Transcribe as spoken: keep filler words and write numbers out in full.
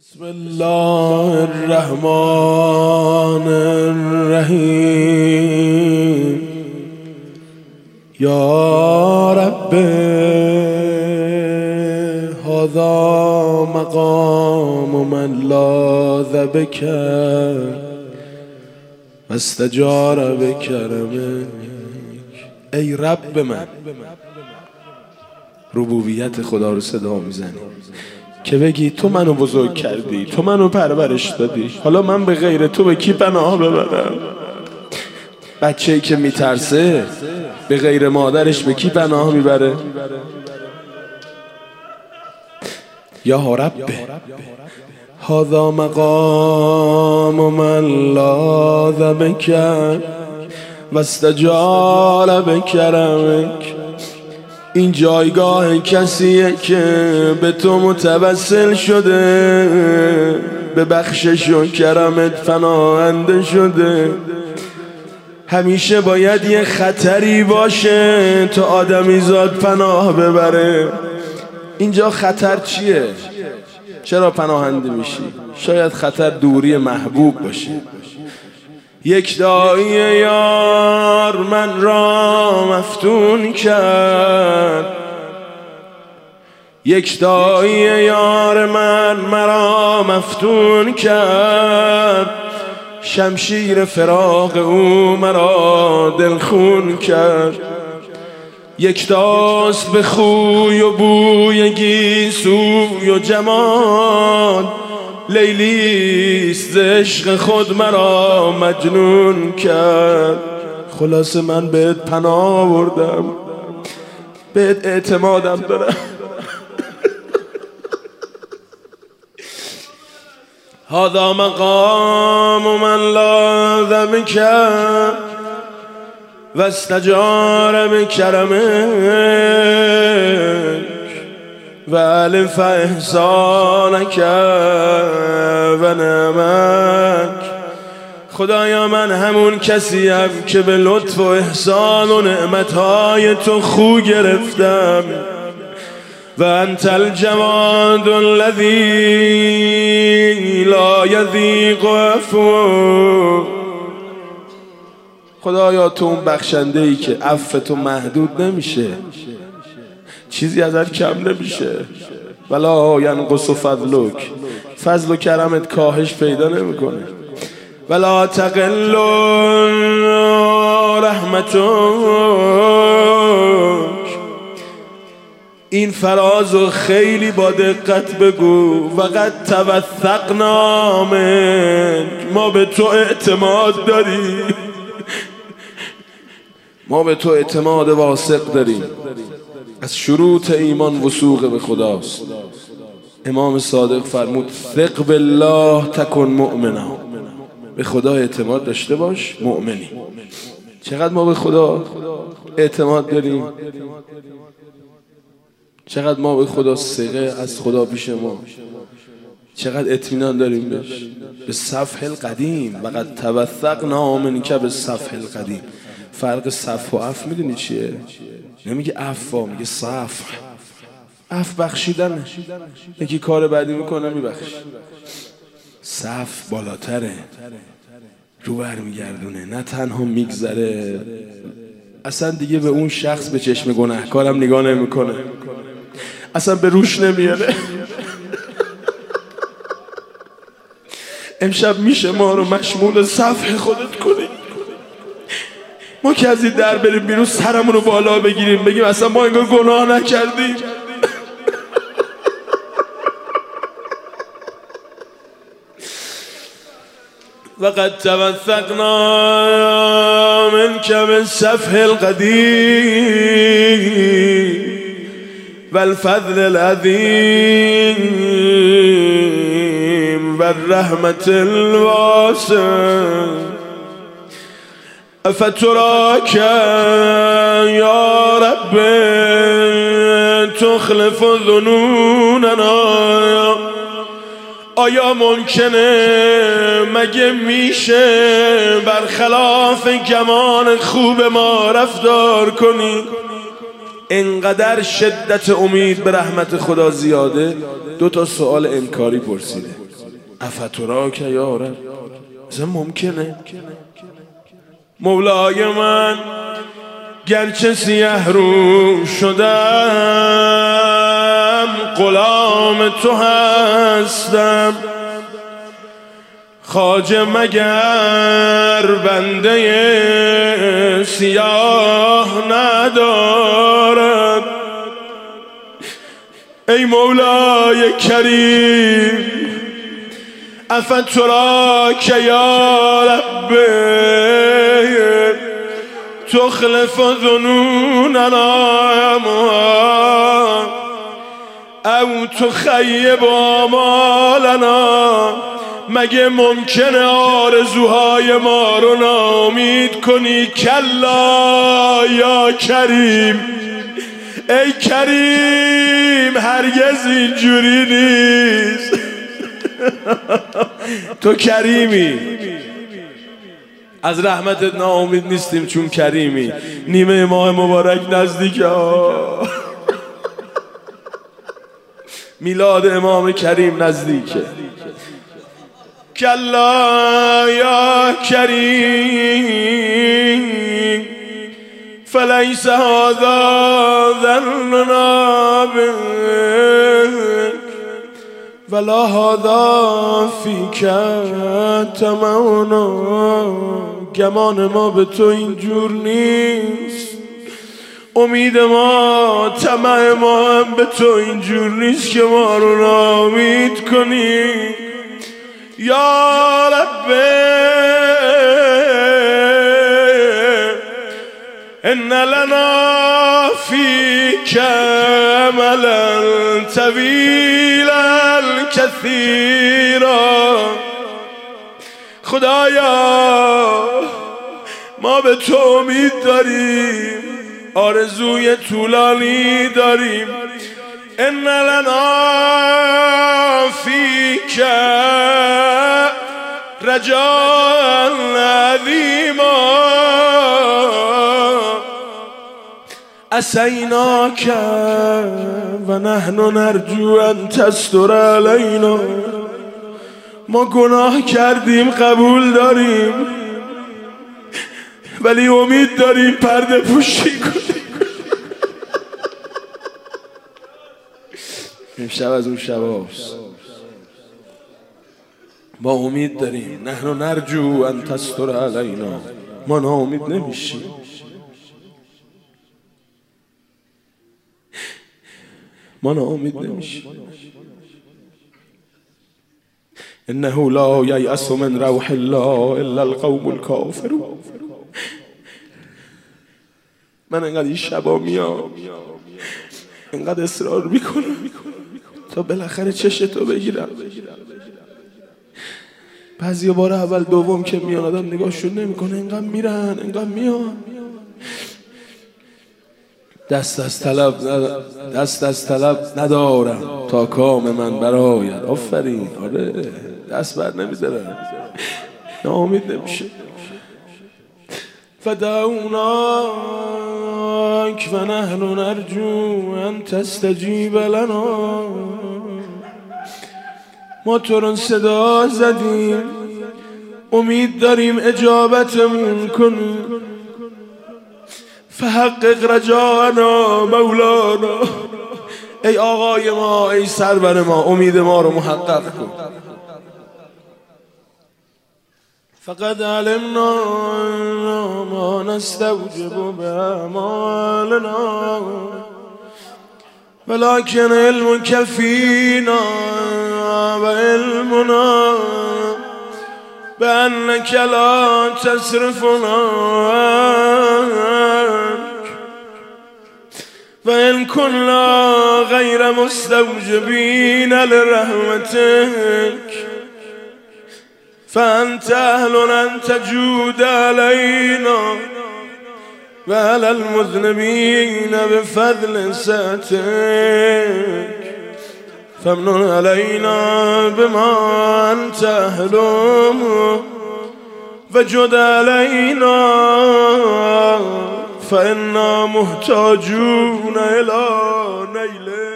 بسم الله الرحمن الرحیم یا رب هذا مقام من لاذ بک واستجار بکرمک. ای رب من، ربوبیت خدا رو صدا میزنی که بگی تو منو بزرگ کردی، تو منو پرورش دادی، حالا من به غیر تو به کی پناه ببرم؟ بچه‌ای که میترسه به غیر مادرش به کی پناه میبره؟ یا رب هذا مقام من لاذ بک واستجار بکرمک. این جایگاه کسیه که به تو متوسل شده، به بخشش و کرمت پناهنده شده. همیشه باید یه خطری باشه تا آدمیزاد پناه ببره. اینجا خطر چیه؟ چرا پناهنده میشی؟ شاید خطر دوری محبوب باشه. یک دایی یار من را مفتون کرد، یک دایی یار من مرا مفتون کرد. شمشیر فراق او مرا دلخون کرد. یک داست به خوی و بوی گیسوی و جمال، لیلیست ز عشق خود مرا مجنون کرد. خلاصه من بهت پناه آوردم، بهت اعتمادم دارم. هذا مقام من لاذ بک واستجار بکرمک و الف احسانک و نعمک. خدایا من همون کسیم که به لطف و احسان و نعمتهای تو خو گرفتم. و انت الجواد الذی لا یضیق عفو. خدایا تو اون بخشنده ای که عفو تو محدود نمیشه، چیزی ازت کم نمیشه. ولا ینقص فضلک، فضل و کرمت کاهش پیدا نمیکنه. ولا تقل رحمتک. این فرازو خیلی با دقت بگو. وقد توثقنا منک، ما به تو اعتماد داریم، ما به تو اعتماد واثق داریم. از شروط ایمان وثوق به خداست. امام صادق فرمود ثق بالله تکن مؤمنا. به خدا اعتماد داشته باش، مؤمنی. چقدر ما به خدا اعتماد داریم؟ چقدر ما به خدا ثقه از خدا پیش ما؟ چقدر اطمینان داریم بهش؟ به صفح القدیم. وقد توثقنا منک به صفح القدیم. فرق صفح و عفو میدونی چیه؟ نمیگه عفو، میگه صفح. عفو بخشیدن، یکی کار بعدی میکنه میبخش. صفح بالاتره، رو بر میگردونه، نه تنها میگذره، اصلا دیگه به اون شخص به چشم گناهکارم نگاه نمیکنه، اصلا به روش نمیاره. امشب میشه ما رو مشمول صفح خودت کنی. ما که از این در بریم بیرون سرمون رو بالا بگیریم بگیم اصلا ما انگار گناه نکردیم. وقد توثقنا منک بالصفح القدیم والفضل العظیم والرحمة الواسع. افتراک یا رب تخلف ظنوننا. آیا ممکنه، مگه میشه برخلاف گمان خوب ما رفتار کنی؟ انقدر شدت امید به رحمت خدا زیاده، دو تا سوال انکاری پرسیده. افتراک یا رب. اصلا ممکنه مولای من گرچه سیه رو شدم غلام تو هستم، خواجه مگر بنده سیاه ندارد. ای مولای کریم افتراک یا رب تخلف ظنوننا او تخیب آمالنا. مگه ممکنه آرزوهای ما رو ناامید کنی؟ کلا یا کریم، ای کریم هرگز اینجوری نیست. تو کریمی، از رحمتت ناامید نیستیم چون کریمی. نیمه ماه مبارک نزدیکه، میلاد امام کریم نزدیکه. کلا یا کریم فلیس هذا ظننا بک ولا هذا فیک طمعنا. گمان ما به تو اینجور نیست، امید ما طمع ما هم به تو اینجور نیست که ما رو ناامید کنی. یا رب ان لنا فیک املا طویلا کثیرا. خدایا ما به تو امید داریم، آرزوی طولانی داریم. ان لنا فیک رجاء عظیما عصیناک و نحن نرجو ان تستر علینا. ما گناه کردیم قبول داریم، ولی امید داریم پرده پوشی کنیم. امشب از اون شباست، ما امید داریم. نحن نرجو ان تستر علینا، ما ناامید نمیشیم. ما ناامید نمیشیم. انه لا ییأس من روح الله الا القوم الکافرون. من انقدر این شبا میام انقدر اصرار میکنم تا بالاخره چشتو بگیرم. بعضی بار اول دوم که میان آدم نگاهشون نمیکنه، انقدر میرن انقدر میان. دست از طلب دست از طلب ندارم تا کام من برآید. آفرین، آره دست بر نمیذارم، ناامید نمیشه. فدعوناک و نحن نرجو ان تستجیب لنا. ما تو رو صدا زدیم، امید داریم اجابتمون کنی. فحقق رجاءنا مولانا. ای آقای ما، ای سرور ما، امید ما رو محقق کن. فقد علمنا ما نستوجب بأعمالنا ولكن علمك فينا وعلمنا بأنك لا تصرفنا وإن كنا غير مستوجبين لرحمتك فأنت أهل أن تجود علينا وعلى المذنبين بفضل ساتك فامنن علينا بما أنت أهله وجد علينا فإنا محتاجون إلى نيله.